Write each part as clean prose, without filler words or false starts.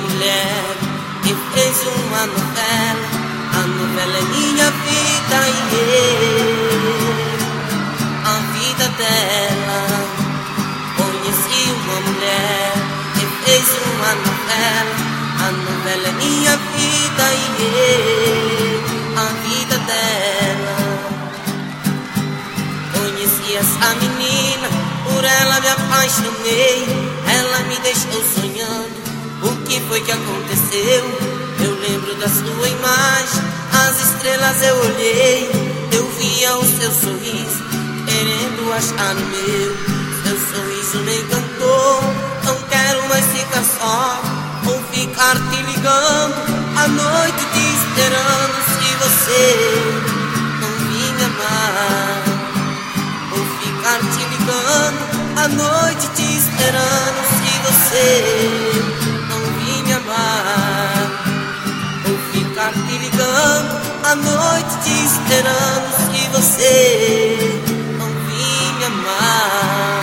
mulher que fez uma novela. A novela é minha vida e a vida dela. Conheci uma mulher que fez uma novela. A novela é minha vida e a vida dela. Conheci essa menina, por ela me apaixonei. Ela me deixou sonhando. O que foi que aconteceu? Eu lembro da sua imagem, as estrelas eu olhei. Eu via o seu sorriso, querendo achar no meu. Seu sorriso me encantou. Não quero mais ficar só, ou ficar te ligando à noite te esperando. Se você não vir me amar, ou ficar te ligando à noite te esperando. Se você não vir me amar, ou ficar te ligando à noite te esperando. Se você não vir me amar.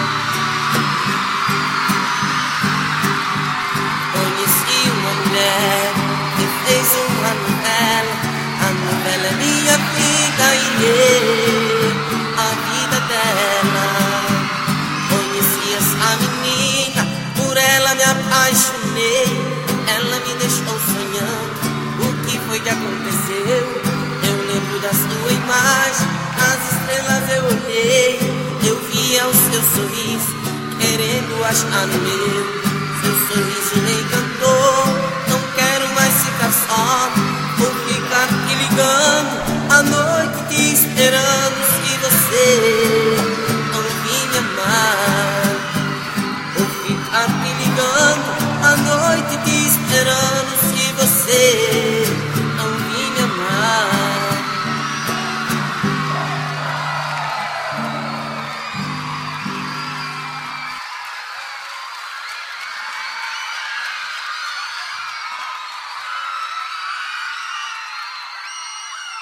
Conheci uma mulher que fez uma novela. A novela é minha vida e a vida dela. Conheci essa menina, por ela me apaixonei. Ela me deixou sonhando. O que foi que aconteceu? Eu lembro da sua imagem, as estrelas eu olhei. Eu via o seu sorriso, querendo achar no meu. Seu sorriso me encantou. Não quero mais ficar só, vou ficar te ligando à noite te esperando. Se você